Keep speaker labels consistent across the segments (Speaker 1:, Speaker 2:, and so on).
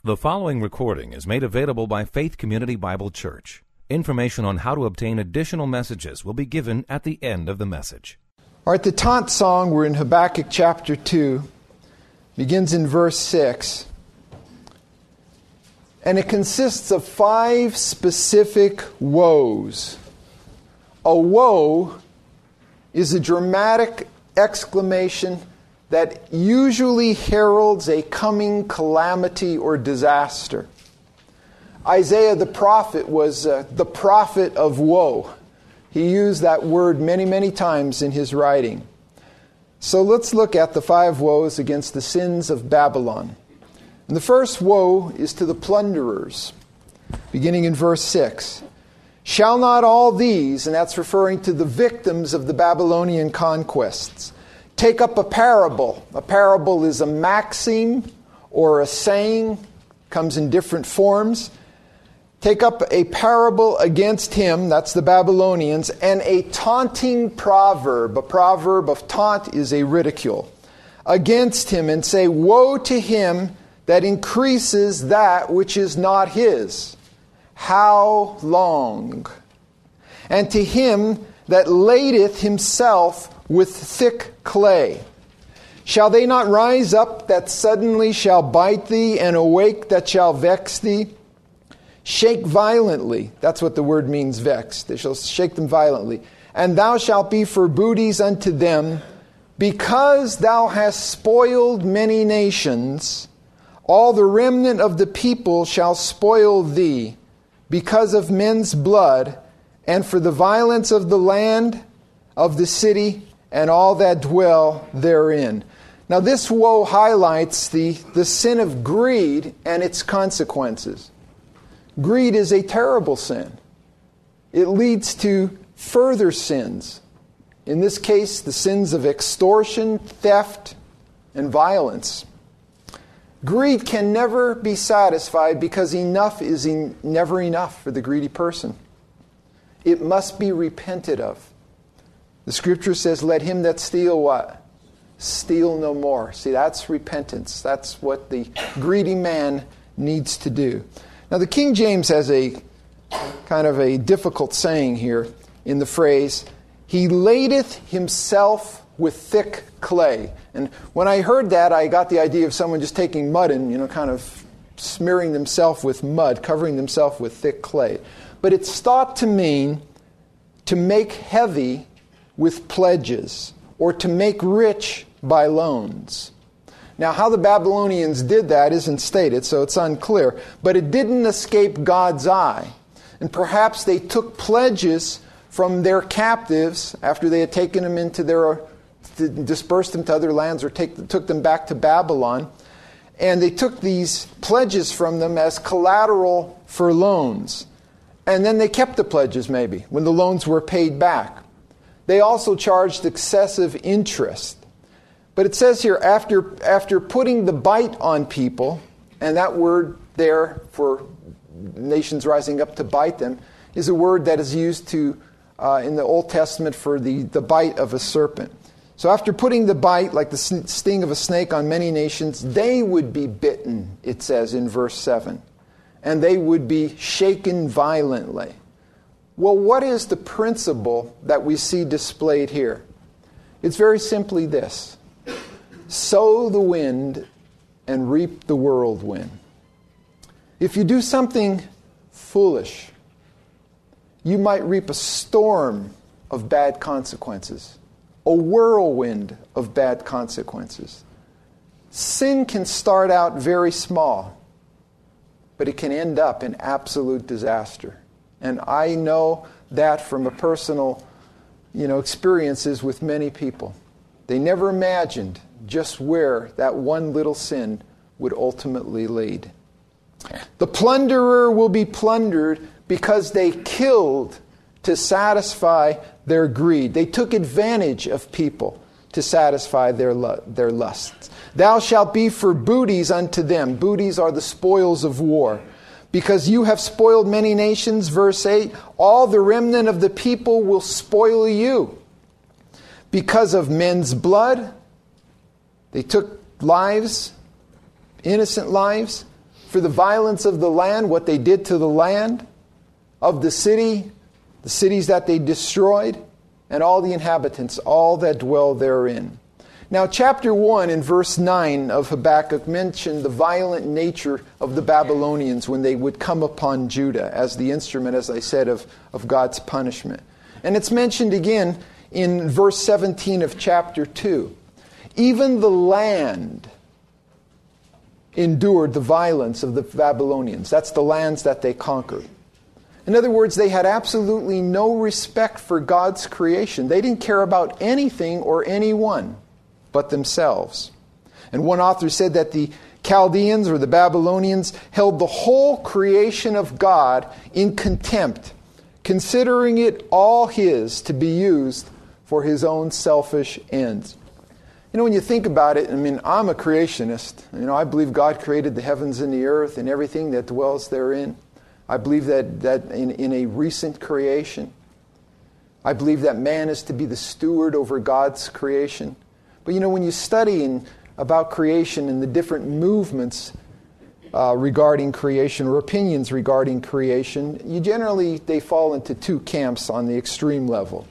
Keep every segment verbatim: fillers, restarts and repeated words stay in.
Speaker 1: The following recording is made available by Faith Community Bible Church. Information on how to obtain additional messages will be given at the end of the message.
Speaker 2: All right, the taunt song, we're in Habakkuk chapter two, begins in verse six. And it consists of five specific woes. A woe is a dramatic exclamation that usually heralds a coming calamity or disaster. Isaiah the prophet was uh, the prophet of woe. He used that word many, many times in his writing. So let's look at the five woes against the sins of Babylon. And the first woe is to the plunderers, beginning in verse six. Shall not all these, and that's referring to the victims of the Babylonian conquests, take up a parable? A parable is a maxim or a saying, comes in different forms. Take up a parable against him, that's the Babylonians, and a taunting proverb. A proverb of taunt is a ridicule. Against him, and say, woe to him that increases that which is not his. How long? And to him that ladeth himself with thick clay. Shall they not rise up that suddenly shall bite thee, and awake that shall vex thee? Shake violently. That's what the word means, vex. They shall shake them violently. And thou shalt be for booties unto them, because thou hast spoiled many nations. All the remnant of the people shall spoil thee, because of men's blood, and for the violence of the land, of the city, and all that dwell therein. Now this woe highlights the, the sin of greed and its consequences. Greed is a terrible sin. It leads to further sins. In this case, the sins of extortion, theft, and violence. Greed can never be satisfied because enough is en- never enough for the greedy person. It must be repented of. The scripture says, let him that steal what? Steal no more. See, that's repentance. That's what the greedy man needs to do. Now, the King James has a kind of a difficult saying here in the phrase, he ladeth himself with thick clay. And when I heard that, I got the idea of someone just taking mud and, you know, kind of smearing themselves with mud, covering themselves with thick clay. But it's thought to mean to make heavy with pledges, or to make rich by loans. Now, how the Babylonians did that isn't stated, so it's unclear. But it didn't escape God's eye. And perhaps they took pledges from their captives after they had taken them into their, to dispersed them to other lands, or take, took them back to Babylon. And they took these pledges from them as collateral for loans. And then they kept the pledges maybe when the loans were paid back. They also charged excessive interest. But it says here, after, after putting the bite on people, and that word there for nations rising up to bite them is a word that is used to uh, in the Old Testament for the, the bite of a serpent. So after putting the bite, like the sting of a snake, on many nations, they would be bitten, it says in verse seven. And they would be shaken violently. Well, what is the principle that we see displayed here? It's very simply this. Sow the wind and reap the whirlwind. If you do something foolish, you might reap a storm of bad consequences, a whirlwind of bad consequences. Sin can start out very small, but it can end up in absolute disaster. And I know that from a personal, you know, experiences with many people. They never imagined just where that one little sin would ultimately lead. The plunderer will be plundered because they killed to satisfy their greed. They took advantage of people to satisfy their lu- their lusts. Thou shalt be for booties unto them. Booties are the spoils of war. Because you have spoiled many nations, verse eight, all the remnant of the people will spoil you. Because of men's blood, they took lives, innocent lives, for the violence of the land, what they did to the land, of the city, the cities that they destroyed, and all the inhabitants, all that dwell therein. Now, chapter one in verse nine of Habakkuk mentioned the violent nature of the Babylonians when they would come upon Judah as the instrument, as I said, of, of God's punishment. And it's mentioned again in verse seventeen of chapter two. Even the land endured the violence of the Babylonians. That's the lands that they conquered. In other words, they had absolutely no respect for God's creation. They didn't care about anything or anyone but themselves. And one author said that the Chaldeans or the Babylonians held the whole creation of God in contempt, considering it all his to be used for his own selfish ends. You know, when you think about it, I mean, I'm a creationist. You know, I believe God created the heavens and the earth and everything that dwells therein. I believe that, that in, in a recent creation. I believe that man is to be the steward over God's creation. But you know, when you study in, about creation and the different movements uh, regarding creation or opinions regarding creation, you generally, they fall into two camps on the extreme level.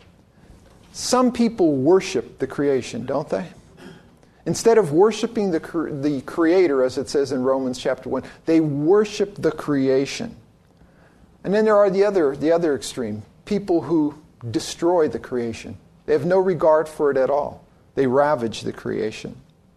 Speaker 2: Some people worship the creation, don't they? Instead of worshiping the, the Creator, as it says in Romans chapter one, they worship the creation. And then there are the other, the other extreme, people who destroy the creation. They have no regard for it at all. They ravage the creation.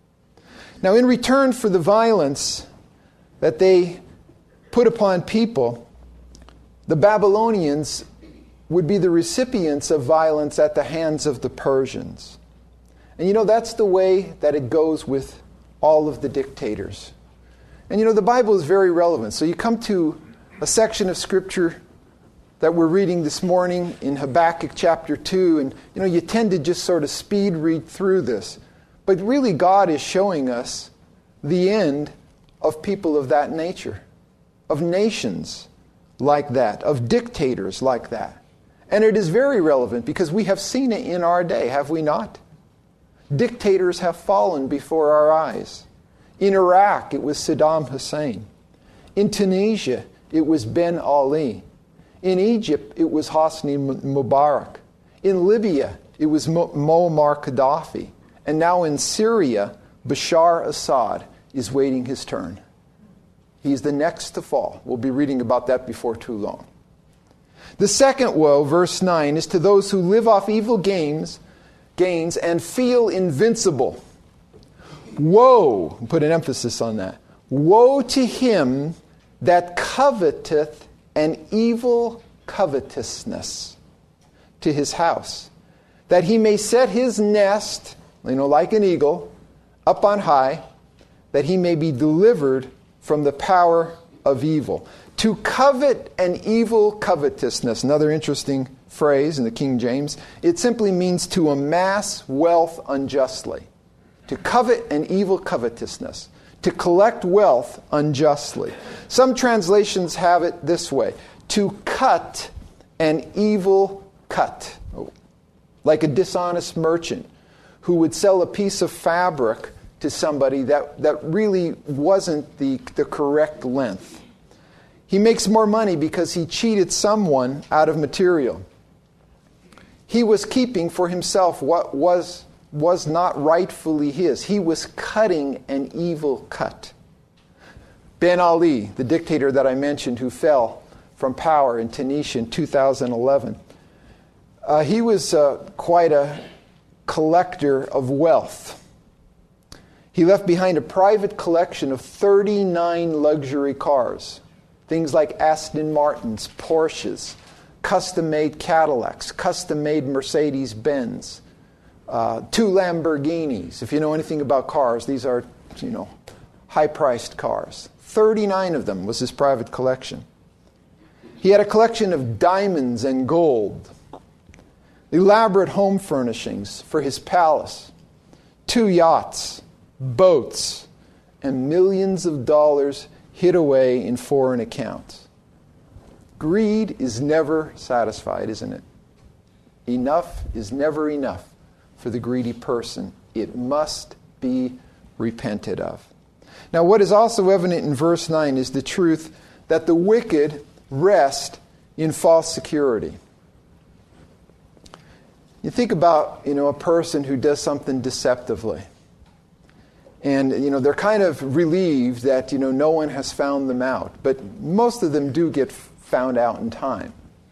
Speaker 2: Now, in return for the violence that they put upon people, the Babylonians would be the recipients of violence at the hands of the Persians. And you know, that's the way that it goes with all of the dictators. And you know, the Bible is very relevant. So you come to a section of Scripture that we're reading this morning in Habakkuk chapter two, and you know, you tend to just sort of speed read through this. But really, God is showing us the end of people of that nature, of nations like that, of dictators like that. And it is very relevant because we have seen it in our day, have we not? Dictators have fallen before our eyes. In Iraq, it was Saddam Hussein. In Tunisia, it was Ben Ali. In Egypt, it was Hosni Mubarak. In Libya, it was Muammar Gaddafi. And now in Syria, Bashar Assad is waiting his turn. He's the next to fall. We'll be reading about that before too long. The second woe, verse nine, is to those who live off evil gains, gains and feel invincible. Woe, put an emphasis on that. Woe to him that coveteth an evil covetousness to his house, that he may set his nest, you know, like an eagle, up on high, that he may be delivered from the power of evil. To covet an evil covetousness, another interesting phrase in the King James, it simply means to amass wealth unjustly. To covet an evil covetousness. To collect wealth unjustly. Some translations have it this way. To cut an evil cut. Like a dishonest merchant who would sell a piece of fabric to somebody that, that really wasn't the, the correct length. He makes more money because he cheated someone out of material. He was keeping for himself what was was not rightfully his. He was cutting an evil cut. Ben Ali, the dictator that I mentioned who fell from power in Tunisia in two thousand eleven, uh, he was uh, quite a collector of wealth. He left behind a private collection of thirty-nine luxury cars. Things like Aston Martins, Porsches, custom-made Cadillacs, custom-made Mercedes-Benz, uh, two Lamborghinis. If you know anything about cars, these are, you know, high-priced cars. thirty-nine of them was his private collection. He had a collection of diamonds and gold, elaborate home furnishings for his palace, two yachts, boats, and millions of dollars hid away in foreign accounts. Greed is never satisfied, isn't it? Enough is never enough for the greedy person. It must be repented of. Now, what is also evident in verse nine is the truth that the wicked rest in false security. You think about, you know, a person who does something deceptively. And, you know, they're kind of relieved that, you know, no one has found them out. But most of them do get found out in time.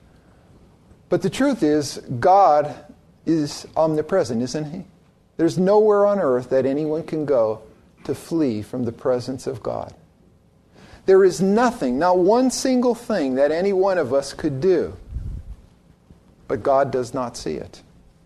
Speaker 2: But the truth is, God is omnipresent, isn't He? There's nowhere on earth that anyone can go to flee from the presence of God. There is nothing, not one single thing that any one of us could do. But God does not see it.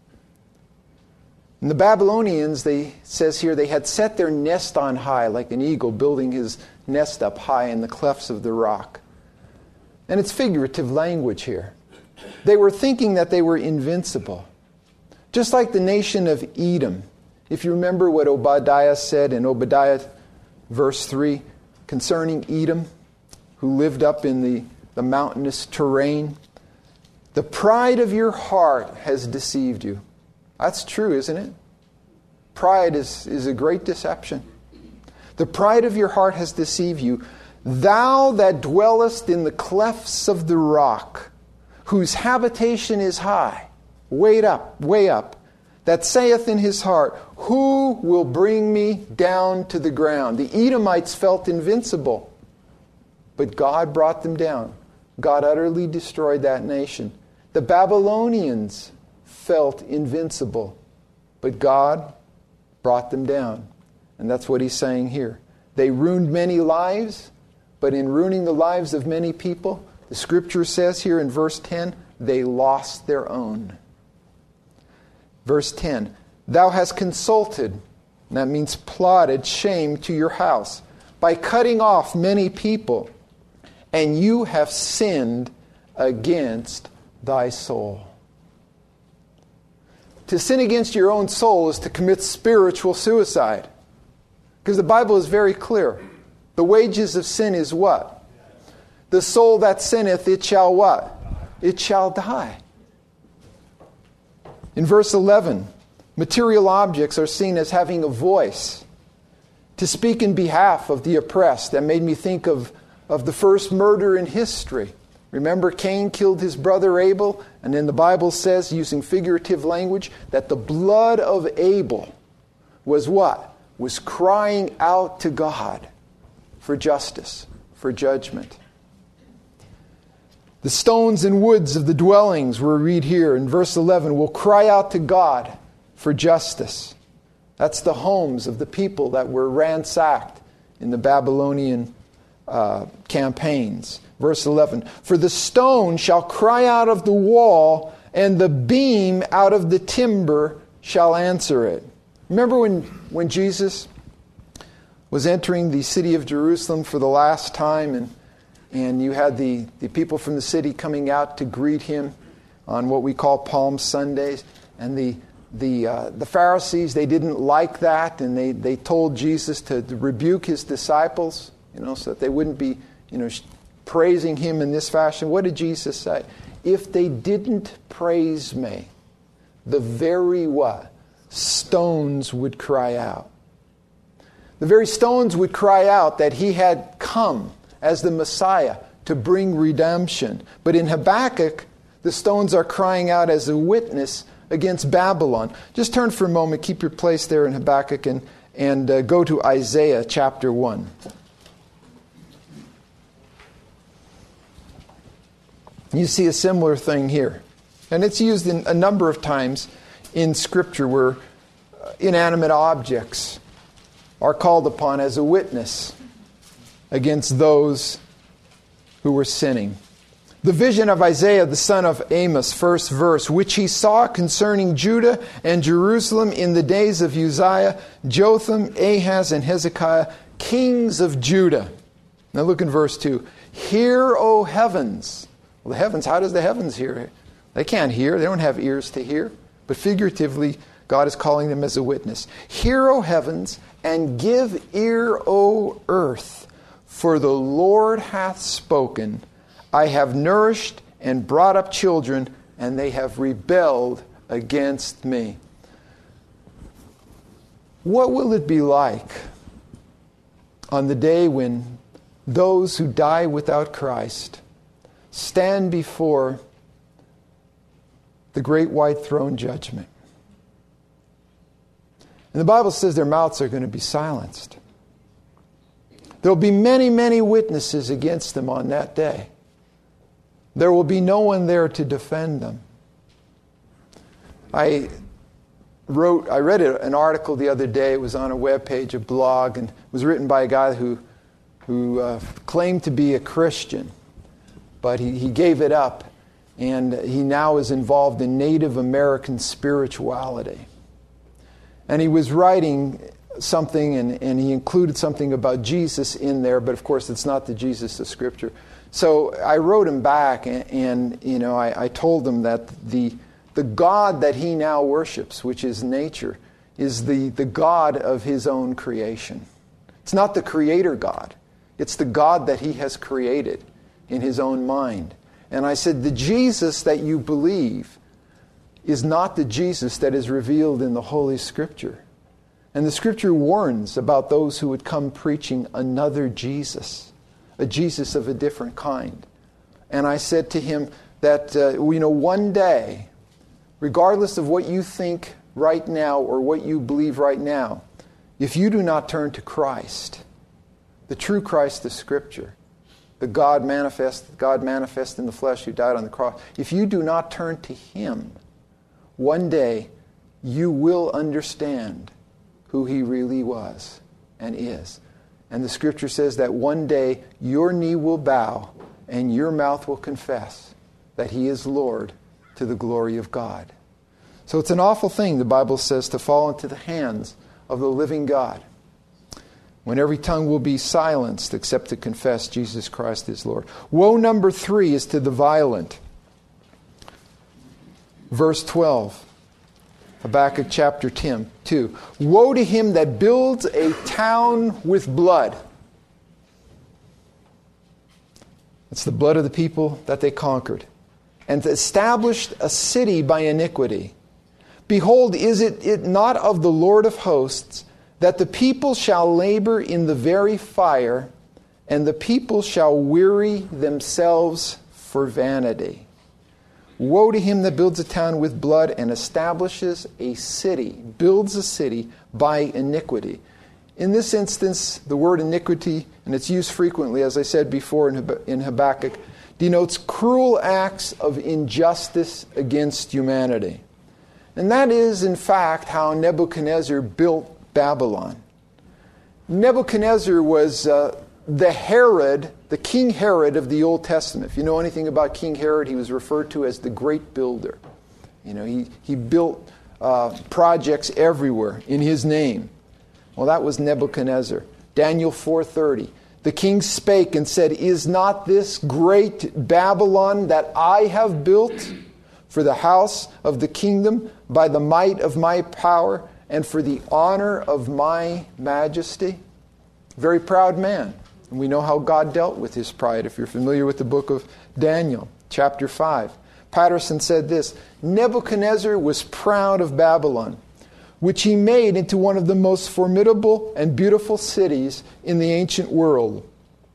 Speaker 2: And the Babylonians, they says here, they had set their nest on high, like an eagle building his nest up high in the clefts of the rock. And it's figurative language here. They were thinking that they were invincible. Just like the nation of Edom. If you remember what Obadiah said in Obadiah verse three concerning Edom, who lived up in the, the mountainous terrain. The pride of your heart has deceived you. That's true, isn't it? Pride is, is a great deception. The pride of your heart has deceived you. Thou that dwellest in the clefts of the rock, whose habitation is high, way up, way up, that saith in his heart, who will bring me down to the ground? The Edomites felt invincible, but God brought them down. God utterly destroyed that nation. The Babylonians felt invincible, but God brought them down. And that's what he's saying here. They ruined many lives, but in ruining the lives of many people, the scripture says here in verse ten, they lost their own. Verse ten, thou hast consulted, and that means plotted shame to your house, by cutting off many people, and you have sinned against thy soul. To sin against your own soul is to commit spiritual suicide. Because the Bible is very clear. The wages of sin is what? The soul that sinneth, it shall what? It shall die. In verse eleven, material objects are seen as having a voice to speak in behalf of the oppressed. That made me think of, of the first murder in history. Remember, Cain killed his brother Abel, and then the Bible says, using figurative language, that the blood of Abel was what? Was crying out to God for justice, for judgment. The stones and woods of the dwellings, we read here in verse eleven, will cry out to God for justice. That's the homes of the people that were ransacked in the Babylonian uh, campaigns. Verse eleven, for the stone shall cry out of the wall, and the beam out of the timber shall answer it. Remember when, when Jesus was entering the city of Jerusalem for the last time, and, and you had the, the people from the city coming out to greet him on what we call Palm Sundays, and the the uh, the Pharisees, they didn't like that, and they, they told Jesus to, to rebuke his disciples, you know, so that they wouldn't be, you know, praising him in this fashion. What did Jesus say? If they didn't praise me, the very what? Stones would cry out. The very stones would cry out that he had come as the Messiah to bring redemption. But in Habakkuk, the stones are crying out as a witness against Babylon. Just turn for a moment, keep your place there in Habakkuk, and, and uh, go to Isaiah chapter one. You see a similar thing here. And it's used in a number of times in Scripture where inanimate objects are called upon as a witness against those who were sinning. The vision of Isaiah, the son of Amos, first verse, which he saw concerning Judah and Jerusalem in the days of Uzziah, Jotham, Ahaz, and Hezekiah, kings of Judah. Now look in verse two. Hear, O heavens. Well, the heavens, how does the heavens hear? They can't hear. They don't have ears to hear. But figuratively, God is calling them as a witness. Hear, O heavens, and give ear, O earth, for the Lord hath spoken. I have nourished and brought up children, and they have rebelled against me. What will it be like on the day when those who die without Christ stand before the great white throne judgment. And the Bible says their mouths are going to be silenced. There will be many, many witnesses against them on that day. There will be no one there to defend them. I wrote, I read an article the other day. It was on a webpage, a blog, and it was written by a guy who, who uh, claimed to be a Christian, but he, he gave it up, and he now is involved in Native American spirituality. And he was writing something, and, and he included something about Jesus in there, but of course it's not the Jesus of Scripture. So I wrote him back, and, and you know, I, I told him that the the God that he now worships, which is nature, is the, the God of his own creation. It's not the Creator God. It's the God that he has created in his own mind. And I said, the Jesus that you believe is not the Jesus that is revealed in the Holy Scripture. And the Scripture warns about those who would come preaching another Jesus, a Jesus of a different kind. And I said to him that, uh, you know, one day, regardless of what you think right now or what you believe right now, if you do not turn to Christ, the true Christ of Scripture, the God manifest, God manifest in the flesh who died on the cross, if you do not turn to Him, one day you will understand who He really was and is. And the Scripture says that one day your knee will bow and your mouth will confess that He is Lord, to the glory of God. So it's an awful thing, the Bible says, to fall into the hands of the living God, when every tongue will be silenced except to confess Jesus Christ is Lord. Woe number three is to the violent. Verse twelve, Habakkuk chapter two. Woe to him that builds a town with blood. It's the blood of the people that they conquered, and established a city by iniquity. Behold, is it, it not of the Lord of hosts that the people shall labor in the very fire, and the people shall weary themselves for vanity? Woe to him that builds a town with blood and establishes a city, builds a city by iniquity. In this instance, the word iniquity, and it's used frequently, as I said before in Habakkuk, denotes cruel acts of injustice against humanity. And that is, in fact, how Nebuchadnezzar built Babylon. Nebuchadnezzar was uh, the Herod, the King Herod of the Old Testament. If you know anything about King Herod, he was referred to as the Great Builder. You know, he, he built uh, projects everywhere in his name. Well, that was Nebuchadnezzar. Daniel four thirty. The king spake and said, Is not this great Babylon that I have built for the house of the kingdom by the might of my power and for the honor of my majesty? Very proud man. And we know how God dealt with his pride if you're familiar with the book of Daniel, chapter five. Patterson said this, Nebuchadnezzar was proud of Babylon, which he made into one of the most formidable and beautiful cities in the ancient world.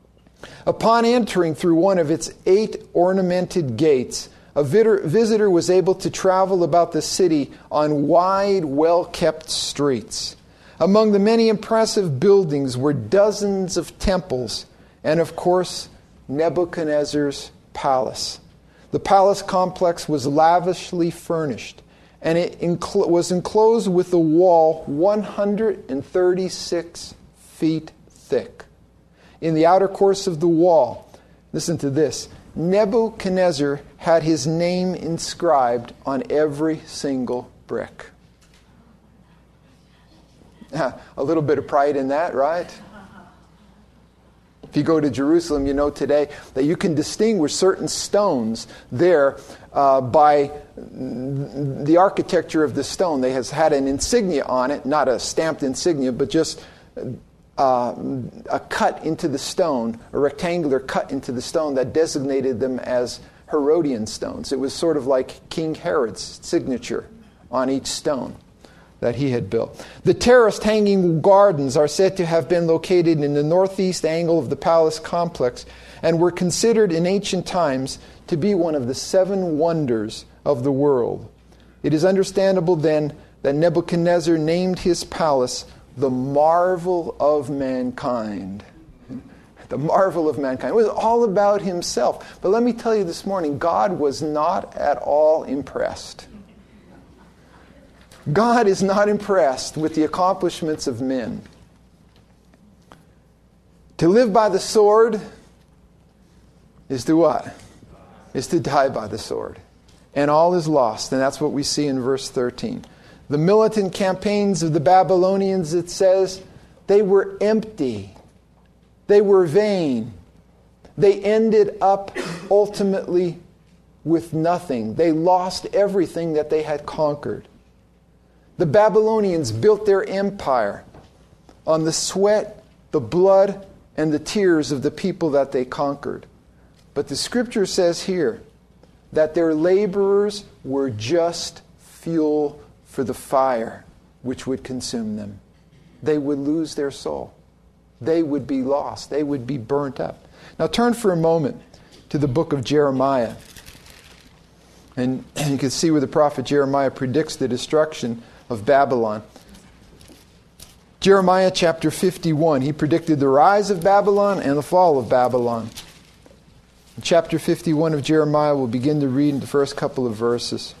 Speaker 2: Upon entering through one of its eight ornamented gates, a visitor was able to travel about the city on wide, well-kept streets. Among the many impressive buildings were dozens of temples, and of course, Nebuchadnezzar's palace. The palace complex was lavishly furnished, and it enclo- was enclosed with a wall one hundred thirty-six feet thick. In the outer course of the wall, listen to this, Nebuchadnezzar had his name inscribed on every single brick. A little bit of pride in that, right? If you go to Jerusalem, you know today that you can distinguish certain stones there uh, by the architecture of the stone. They has had an insignia on it, not a stamped insignia, but just uh, a cut into the stone, a rectangular cut into the stone that designated them as Herodian stones. It was sort of like King Herod's signature on each stone. that he had built. The terraced hanging gardens are said to have been located in the northeast angle of the palace complex and were considered in ancient times to be one of the seven wonders of the world. It is understandable then that Nebuchadnezzar named his palace the marvel of mankind. The marvel of mankind. It was all about himself. But let me tell you this morning, God was not at all impressed. God is not impressed with the accomplishments of men. To live by the sword is to what? Is to die by the sword. And all is lost. And that's what we see in verse thirteen. The militant campaigns of the Babylonians, it says, they were empty. They were vain. They ended up ultimately with nothing. They lost everything that they had conquered. The Babylonians built their empire on the sweat, the blood, and the tears of the people that they conquered. But the scripture says here that their laborers were just fuel for the fire which would consume them. They would lose their soul. They would be lost. They would be burnt up. Now turn for a moment to the book of Jeremiah. And you can see where the prophet Jeremiah predicts the destruction of Babylon. Jeremiah chapter fifty-one, he predicted the rise of Babylon and the fall of Babylon. In chapter fifty-one of Jeremiah, we'll begin to read in the first couple of verses.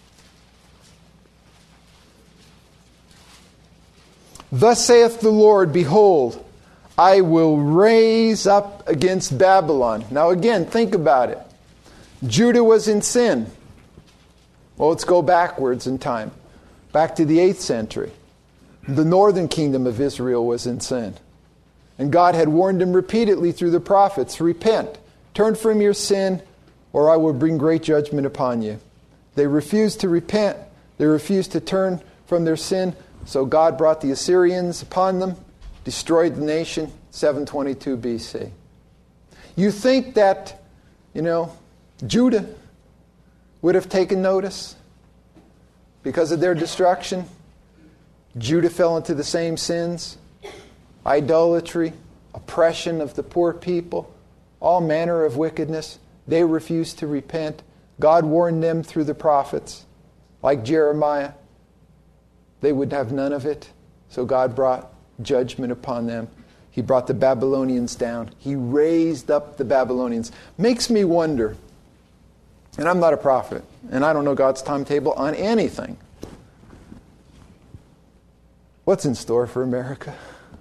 Speaker 2: Thus saith the Lord, behold, I will raise up against Babylon. Now again, think about it. Judah was in sin. Well, let's go backwards in time. Back to the eighth century. The northern kingdom of Israel was in sin. And God had warned them repeatedly through the prophets, repent, turn from your sin, or I will bring great judgment upon you. They refused to repent. They refused to turn from their sin. So God brought the Assyrians upon them, destroyed the nation, seven twenty-two B C. You think that, you know, Judah would have taken notice because of their destruction? Judah fell into the same sins, idolatry, oppression of the poor people, all manner of wickedness. They refused to repent. God warned them through the prophets, like Jeremiah. They would have none of it. So God brought judgment upon them. He brought the Babylonians down. He raised up the Babylonians. Makes me wonder, and I'm not a prophet, and I don't know God's timetable on anything. What's in store for America?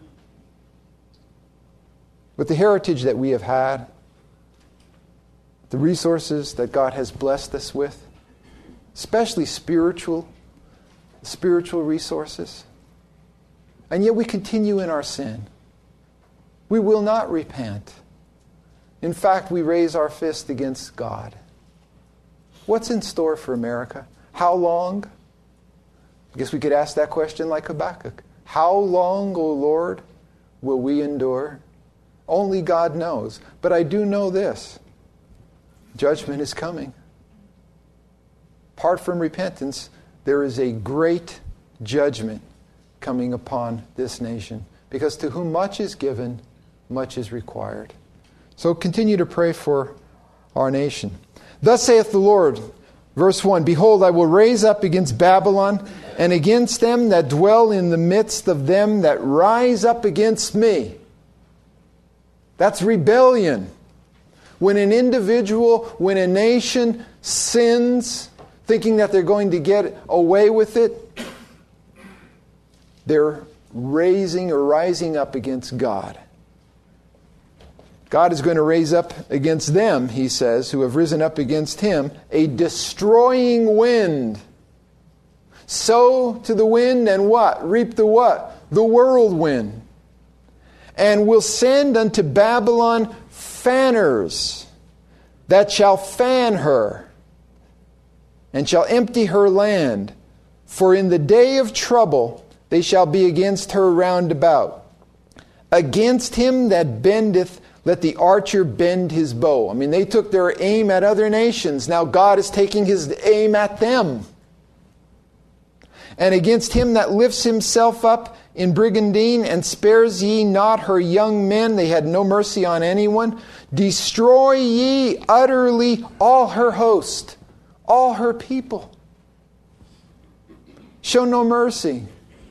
Speaker 2: With the heritage that we have had, the resources that God has blessed us with, especially spiritual, spiritual resources, and yet we continue in our sin. We will not repent. In fact, we raise our fist against God. What's in store for America? How long? I guess we could ask that question like Habakkuk. How long, O Lord, will we endure? Only God knows. But I do know this. Judgment is coming. Apart from repentance, there is a great judgment coming upon this nation. Because to whom much is given, much is required. So continue to pray for our nation. Thus saith the Lord, verse one, behold, I will raise up against Babylon and against them that dwell in the midst of them that rise up against me. That's rebellion. When an individual, when a nation sins, thinking that they're going to get away with it, they're raising or rising up against God. God is going to raise up against them, he says, who have risen up against him, a destroying wind. Sow to the wind and what? Reap the what? The whirlwind. And will send unto Babylon fanners that shall fan her and shall empty her land. For in the day of trouble they shall be against her round about. Against him that bendeth, let the archer bend his bow. I mean, they took their aim at other nations. Now God is taking his aim at them. And against him that lifts himself up in brigandine, and spares ye not her young men, they had no mercy on anyone, destroy ye utterly all her host, all her people. Show no mercy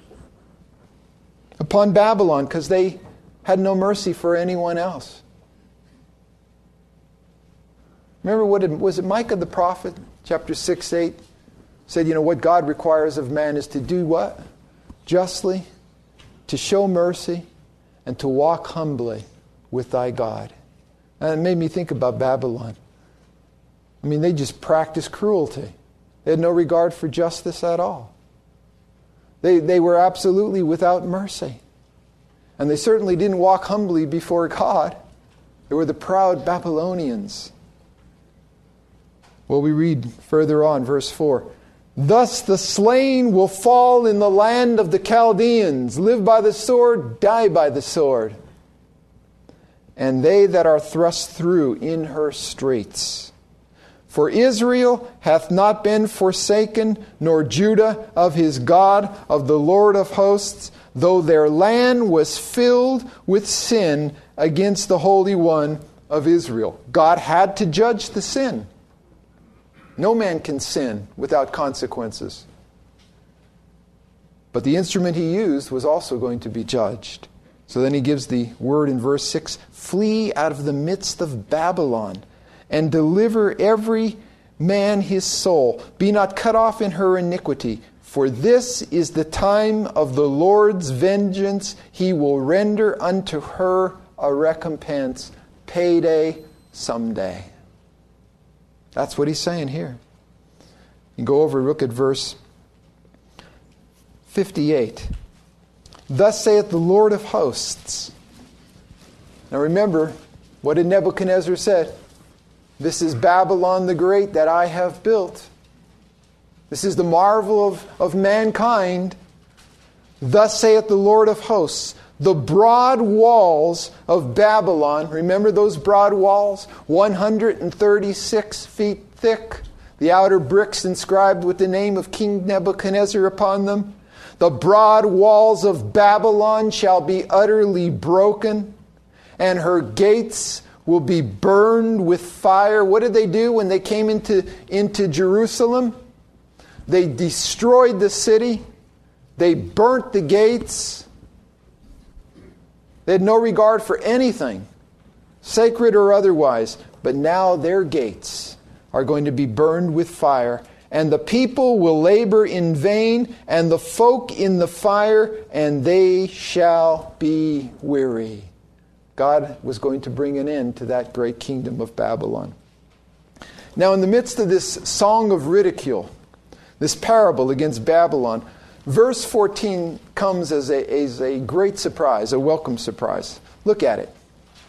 Speaker 2: upon Babylon, because they had no mercy for anyone else. Remember, what it, was it Micah the prophet, chapter six, eight, said, you know, what God requires of man is to do what? Justly, to show mercy, and to walk humbly with thy God. And it made me think about Babylon. I mean, they just practiced cruelty. They had no regard for justice at all. They, they were absolutely without mercy. And they certainly didn't walk humbly before God. They were the proud Babylonians. Well, we read further on, verse four. Thus the slain will fall in the land of the Chaldeans, live by the sword, die by the sword. And they that are thrust through in her straits. For Israel hath not been forsaken, nor Judah of his God, of the Lord of hosts, though their land was filled with sin against the Holy One of Israel. God had to judge the sin. No man can sin without consequences. But the instrument he used was also going to be judged. So then he gives the word in verse six, flee out of the midst of Babylon, and deliver every man his soul. Be not cut off in her iniquity, for this is the time of the Lord's vengeance. He will render unto her a recompense, payday someday. That's what he's saying here. You go over and look at verse fifty-eight. Thus saith the Lord of hosts. Now remember, what did Nebuchadnezzar said? This is Babylon the Great that I have built. This is the marvel of, of mankind. Thus saith the Lord of hosts. The broad walls of Babylon, remember those broad walls? one hundred thirty-six feet thick. The outer bricks inscribed with the name of King Nebuchadnezzar upon them. The broad walls of Babylon shall be utterly broken, and her gates will be burned with fire. What did they do when they came into, into Jerusalem? They destroyed the city. They burnt the gates. They had no regard for anything, sacred or otherwise. But now their gates are going to be burned with fire. And the people will labor in vain, and the folk in the fire, and they shall be weary. God was going to bring an end to that great kingdom of Babylon. Now, in the midst of this song of ridicule, this parable against Babylon, verse fourteen comes as a, as a great surprise, a welcome surprise. Look at it.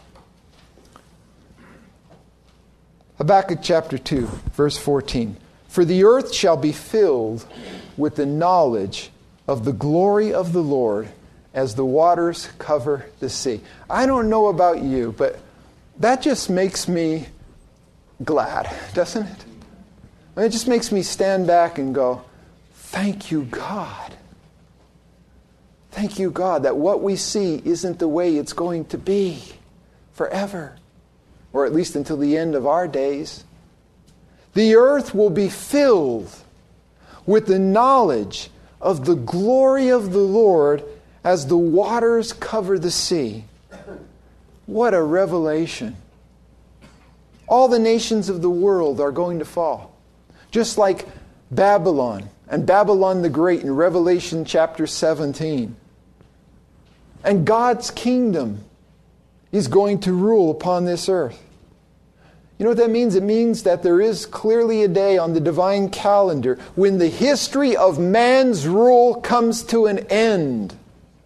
Speaker 2: Habakkuk chapter two, verse fourteen. For the earth shall be filled with the knowledge of the glory of the Lord as the waters cover the sea. I don't know about you, but that just makes me glad, doesn't it? I mean, it just makes me stand back and go, thank you, God. Thank you, God, that what we see isn't the way it's going to be forever, or at least until the end of our days. The earth will be filled with the knowledge of the glory of the Lord as the waters cover the sea. What a revelation. All the nations of the world are going to fall. Just like Babylon and Babylon the Great in Revelation chapter seventeen. And God's kingdom is going to rule upon this earth. You know what that means? It means that there is clearly a day on the divine calendar when the history of man's rule comes to an end.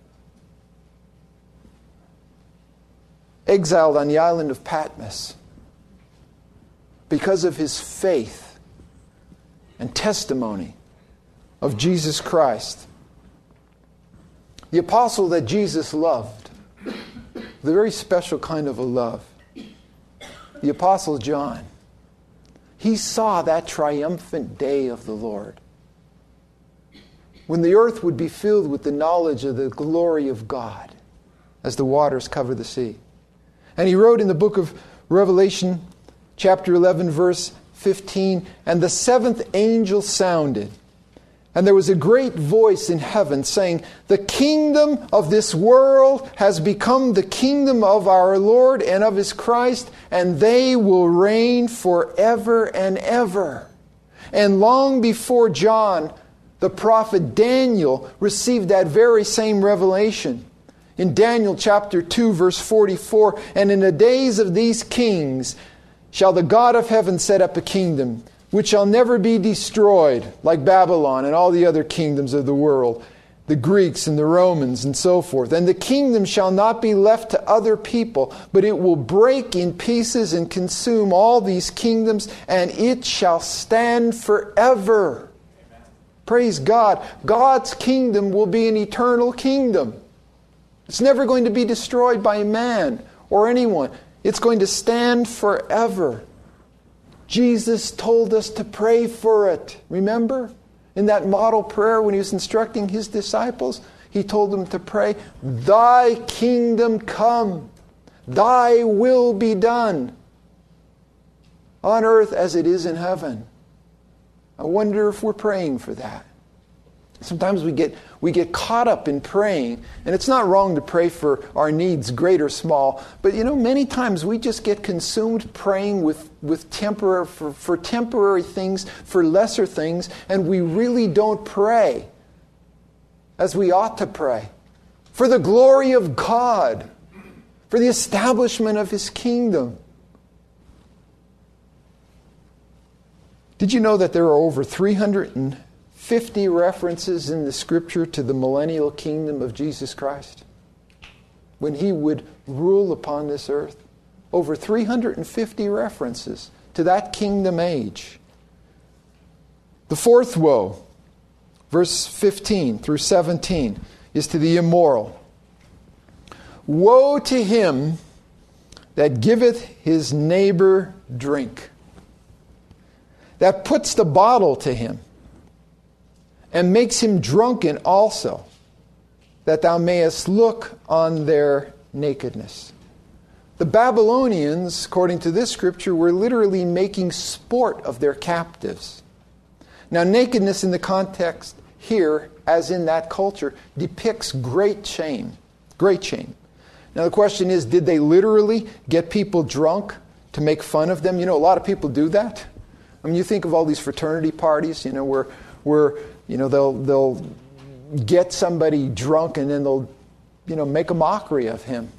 Speaker 2: Exiled on the island of Patmos because of his faith and testimony of Jesus Christ. The apostle that Jesus loved, the very special kind of a love. The Apostle John, he saw that triumphant day of the Lord. when the earth would be filled with the knowledge of the glory of God as the waters cover the sea. And he wrote in the book of Revelation, chapter eleven, verse fifteen, "And the seventh angel sounded, and there was a great voice in heaven saying, 'The kingdom of this world has become the kingdom of our Lord and of His Christ, and they will reign forever and ever.'" And long before John, the prophet Daniel received that very same revelation. In Daniel chapter two, verse forty-four, "And in the days of these kings shall the God of heaven set up a kingdom, which shall never be destroyed, like Babylon and all the other kingdoms of the world, the Greeks and the Romans and so forth. And the kingdom shall not be left to other people, but it will break in pieces and consume all these kingdoms, and it shall stand forever." Amen. Praise God. God's kingdom will be an eternal kingdom. It's never going to be destroyed by man or anyone. It's going to stand forever. Jesus told us to pray for it. Remember? In that model prayer when He was instructing His disciples, He told them to pray, "Thy kingdom come, Thy will be done, on earth as it is in heaven." I wonder if we're praying for that. Sometimes we get we get caught up in praying, and it's not wrong to pray for our needs, great or small, but you know, many times we just get consumed praying with, with temporary for, for temporary things, for lesser things, and we really don't pray as we ought to pray for the glory of God, for the establishment of His kingdom. Did you know that there are over three hundred fifty references in the Scripture to the millennial kingdom of Jesus Christ, when He would rule upon this earth? Over three hundred fifty references to that kingdom age. The fourth woe, verse fifteen through seventeen, is to the immoral. "Woe to him that giveth his neighbor drink, that puts the bottle to him, and makes him drunken also, that thou mayest look on their nakedness." The Babylonians, according to this scripture, were literally making sport of their captives. Now, nakedness in the context here, as in that culture, depicts great shame. Great shame. Now, the question is, did they literally get people drunk to make fun of them? You know, a lot of people do that. I mean, you think of all these fraternity parties, you know, where where you know they'll they'll get somebody drunk and then they'll you know make a mockery of him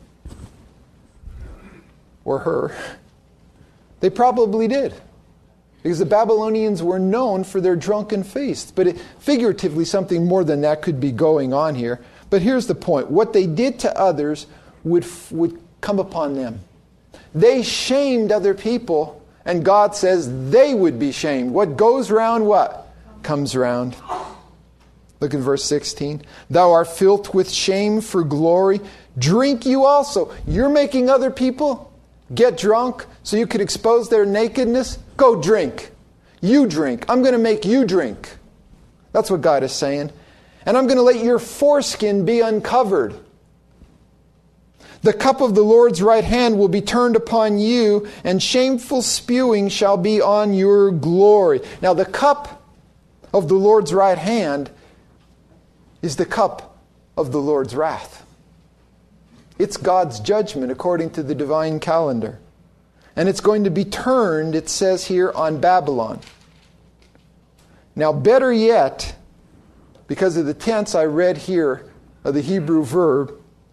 Speaker 2: or her. They probably did, because the Babylonians were known for their drunken feasts. But it, figuratively, something more than that could be going on here. But here's the point: what they did to others would would come upon them. They shamed other people, and God says they would be shamed. What goes round, what? Comes round. Look at verse sixteen. "Thou art filled with shame for glory. Drink you also." You're making other people get drunk so you could expose their nakedness? Go drink. You drink. I'm going to make you drink. That's what God is saying. "And I'm going to let your foreskin be uncovered. The cup of the Lord's right hand will be turned upon you, and shameful spewing shall be on your glory." Now, the cup of the Lord's right hand is the cup of the Lord's wrath. It's God's judgment according to the divine calendar. And it's going to be turned, it says here, on Babylon. Now, better yet, because of the tense I read here of the Hebrew verb,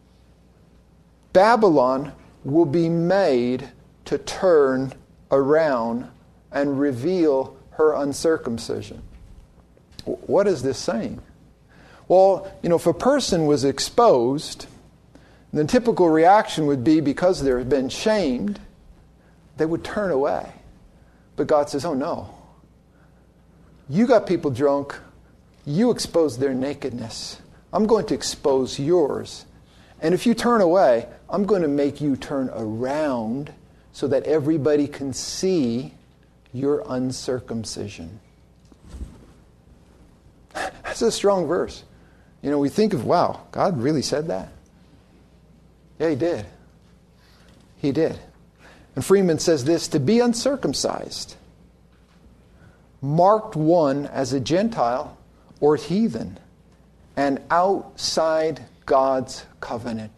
Speaker 2: Babylon will be made to turn around and reveal her uncircumcision. What is this saying? Well, you know, if a person was exposed, the typical reaction would be, because they've been shamed, they would turn away. But God says, oh no. You got people drunk. You exposed their nakedness. I'm going to expose yours. And if you turn away, I'm going to make you turn around so that everybody can see your uncircumcision. That's a strong verse. You know, we think of, wow, God really said that? Yeah, he did. He did. And Freeman says this, to be uncircumcised marked one as a Gentile or heathen and outside God's covenant.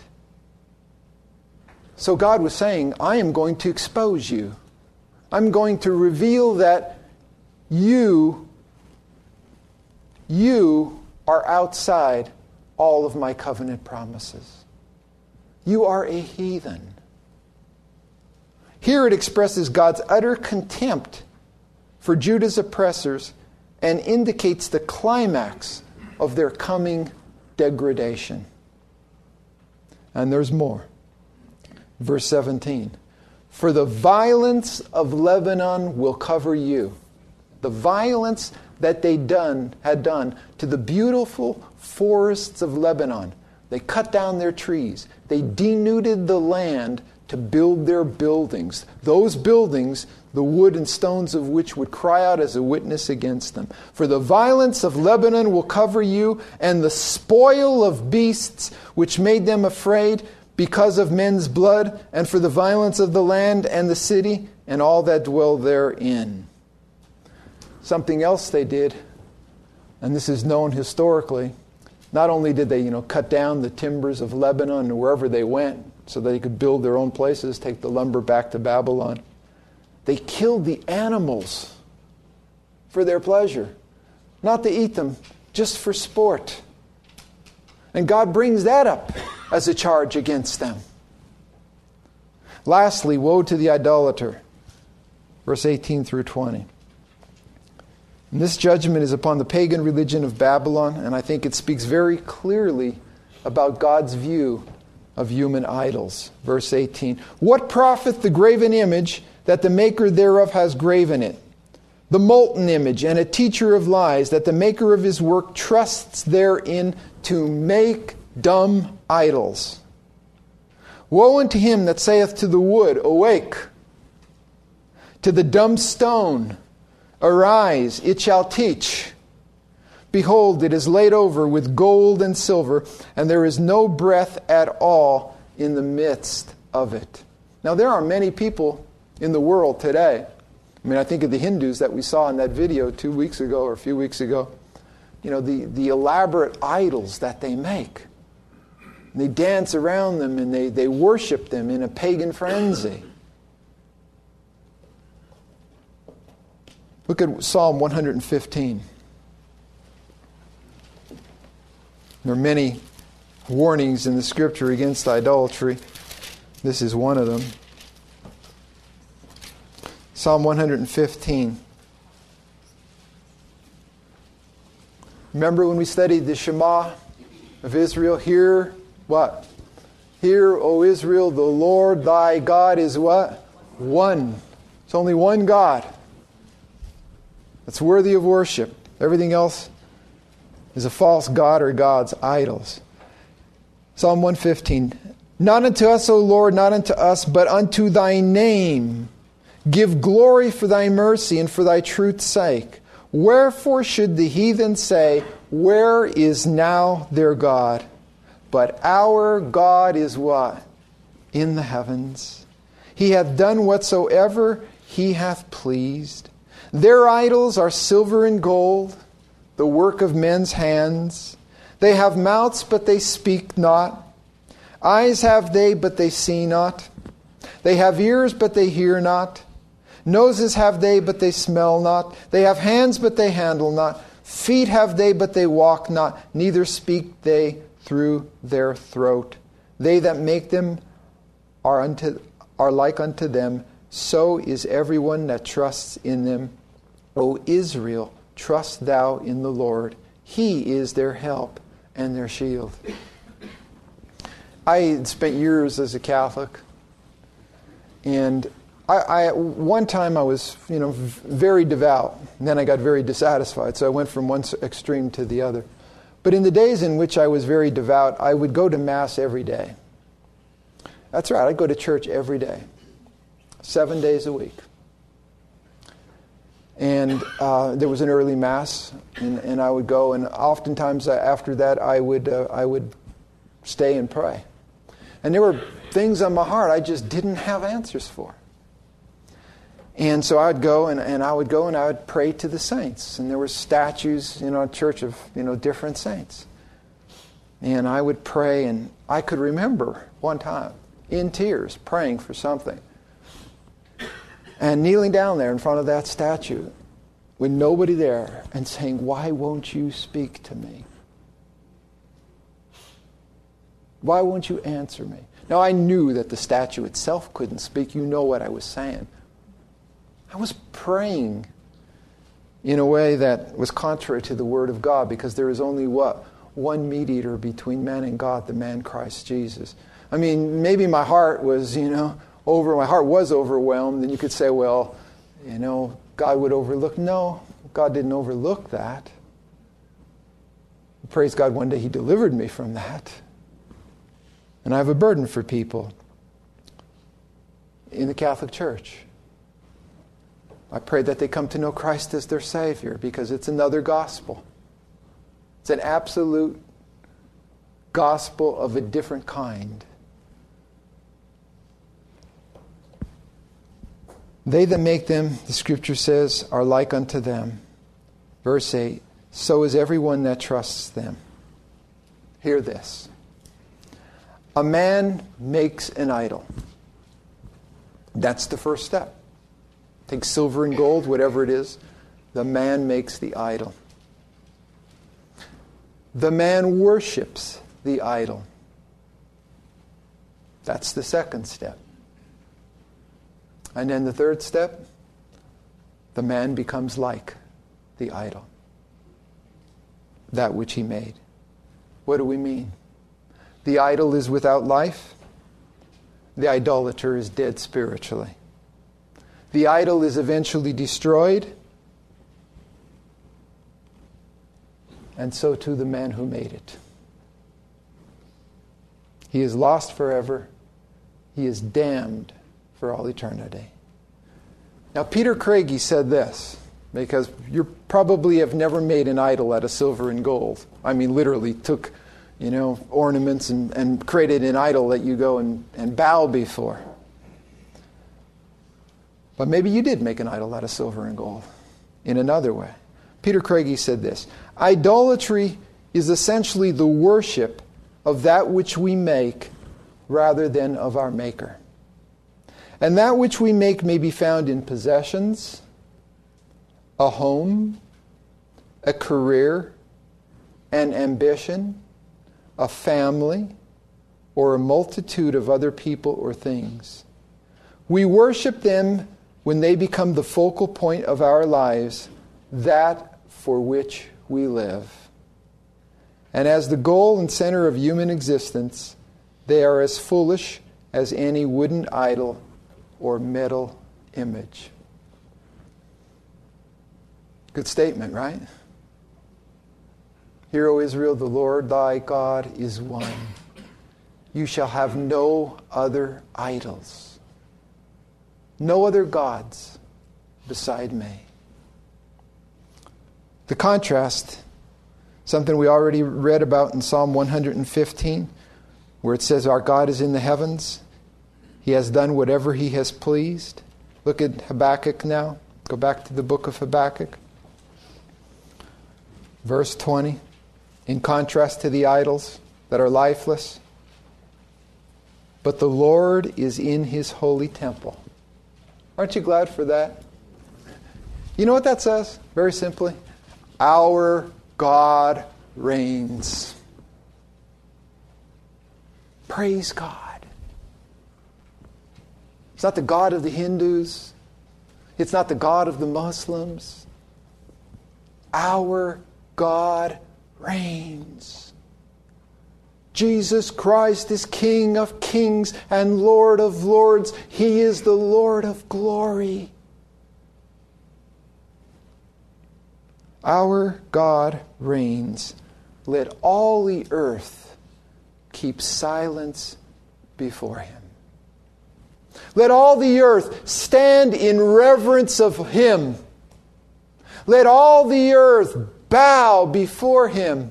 Speaker 2: So God was saying, I am going to expose you. I'm going to reveal that you, you are outside all of my covenant promises. You are a heathen. Here it expresses God's utter contempt for Judah's oppressors and indicates the climax of their coming degradation. And there's more. Verse seventeen. For the violence of Lebanon will cover you. The violence that they done had done to the beautiful forests of Lebanon. They cut down their trees. They denuded the land to build their buildings. Those buildings, the wood and stones of which would cry out as a witness against them. For the violence of Lebanon will cover you, and the spoil of beasts which made them afraid because of men's blood, and for the violence of the land and the city, and all that dwell therein. Something else they did, and this is known historically. Not only did they, you know, cut down the timbers of Lebanon wherever they went, so they could build their own places, take the lumber back to Babylon. They killed the animals for their pleasure. Not to eat them, just for sport. And God brings that up as a charge against them. Lastly, woe to the idolater. Verse eighteen through twenty. And this judgment is upon the pagan religion of Babylon, and I think it speaks very clearly about God's view of human idols. Verse eighteen. What profit the graven image that the maker thereof has graven it? The molten image and a teacher of lies, that the maker of his work trusts therein to make dumb idols. Woe unto him that saith to the wood, awake, to the dumb stone, arise, it shall teach. Behold, it is laid over with gold and silver, and there is no breath at all in the midst of it. Now, there are many people in the world today. I mean, I think of the Hindus that we saw in that video two weeks ago or a few weeks ago. You know, the, the elaborate idols that they make. And they dance around them and they, they worship them in a pagan frenzy. Look at Psalm one hundred fifteen. There are many warnings in the Scripture against idolatry. This is one of them. Psalm one hundred fifteen. Remember when we studied the Shema of Israel? Hear what? Hear, O Israel, the Lord thy God is what? One. It's only one God. That's worthy of worship. Everything else is a false god or gods, idols. Psalm one fifteen. Not unto us, O Lord, not unto us, but unto thy name. Give glory for thy mercy and for thy truth's sake. Wherefore should the heathen say, where is now their God? But our God is what? In the heavens. He hath done whatsoever he hath pleased. Their idols are silver and gold, the work of men's hands. They have mouths, but they speak not. Eyes have they, but they see not. They have ears, but they hear not. Noses have they, but they smell not. They have hands, but they handle not. Feet have they, but they walk not. Neither speak they through their throat. They that make them are unto are like unto them. So is everyone that trusts in them. O Israel, trust thou in the Lord. He is their help and their shield. I had spent years as a Catholic, and I, I one time I was, you know, very devout, and then I got very dissatisfied, so I went from one extreme to the other. But in the days in which I was very devout, I would go to Mass every day. That's right, I'd go to church every day, seven days a week. And uh, there was an early Mass, and, and I would go, and oftentimes after that I would uh, I would stay and pray. And there were things on my heart I just didn't have answers for. And so I would go, and, and I would go and I would pray to the saints. And there were statues, you know, a church of, you know, different saints. And I would pray, and I could remember one time, in tears, praying for something. And kneeling down there in front of that statue with nobody there and saying, "Why won't you speak to me? Why won't you answer me?" Now I knew that the statue itself couldn't speak. You know what I was saying. I was praying in a way that was contrary to the Word of God, because there is only what? One mediator between man and God, the man Christ Jesus. I mean, maybe my heart was, you know, over, my heart was overwhelmed, and you could say, well, you know, God would overlook. No, God didn't overlook that. Praise God, one day He delivered me from that. And I have a burden for people in the Catholic Church. I pray that they come to know Christ as their Savior, because it's another gospel. It's an absolute gospel of a different kind. They that make them, the Scripture says, are like unto them. Verse eight, so is everyone that trusts them. Hear this. A man makes an idol. That's the first step. Take silver and gold, whatever it is. The man makes the idol. The man worships the idol. That's the second step. And then the third step, the man becomes like the idol, that which he made. What do we mean? The idol is without life. The idolater is dead spiritually. The idol is eventually destroyed, and so too the man who made it. He is lost forever. He is damned for all eternity. Now, Peter Craigie said this, because you probably have never made an idol out of silver and gold. I mean, literally took, you know, ornaments and, and created an idol that you go and, and bow before. But maybe you did make an idol out of silver and gold in another way. Peter Craigie said this, idolatry is essentially the worship of that which we make rather than of our Maker. And that which we make may be found in possessions, a home, a career, an ambition, a family, or a multitude of other people or things. We worship them when they become the focal point of our lives, that for which we live. And as the goal and center of human existence, they are as foolish as any wooden idol or metal image. Good statement, right? Hear, O Israel, the Lord thy God is one. You shall have no other idols, no other gods beside me. The contrast, something we already read about in Psalm one hundred fifteen, where it says, our God is in the heavens. He has done whatever He has pleased. Look at Habakkuk now. Go back to the book of Habakkuk. Verse twenty. In contrast to the idols that are lifeless. But the Lord is in His holy temple. Aren't you glad for that? You know what that says? Very simply. Our God reigns. Praise God. It's not the God of the Hindus. It's not the God of the Muslims. Our God reigns. Jesus Christ is King of kings and Lord of lords. He is the Lord of glory. Our God reigns. Let all the earth keep silence before Him. Let all the earth stand in reverence of Him. Let all the earth bow before him.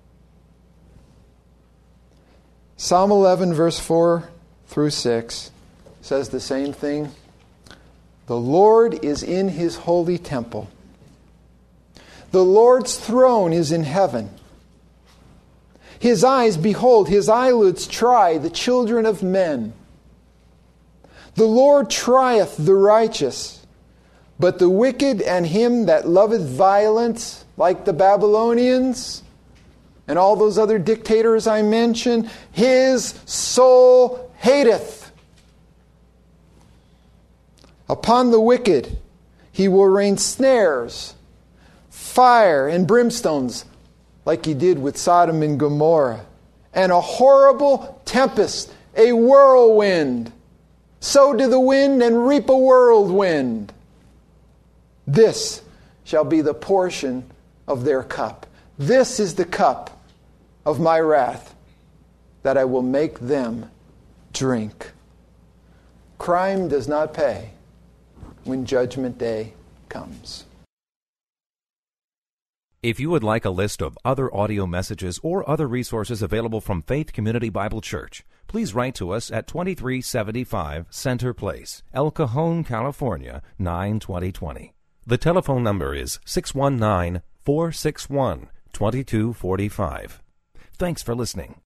Speaker 2: Psalm eleven, verse four through six says the same thing. The Lord is in his holy temple. The Lord's throne is in heaven. His eyes behold, his eyelids try the children of men. The Lord trieth the righteous, but the wicked and him that loveth violence, like the Babylonians and all those other dictators I mentioned, his soul hateth. Upon the wicked he will rain snares, fire and brimstones, like he did with Sodom and Gomorrah, and a horrible tempest, a whirlwind. Sow to the wind and reap a whirlwind. This shall be the portion of their cup. This is the cup of my wrath, that I will make them drink. Crime does not pay when Judgment Day comes.
Speaker 1: If you would like a list of other audio messages or other resources available from Faith Community Bible Church, please write to us at twenty-three seventy-five Center Place, El Cajon, California, nine twenty twenty. The telephone number is six one nine, four six one, two two four five. Thanks for listening.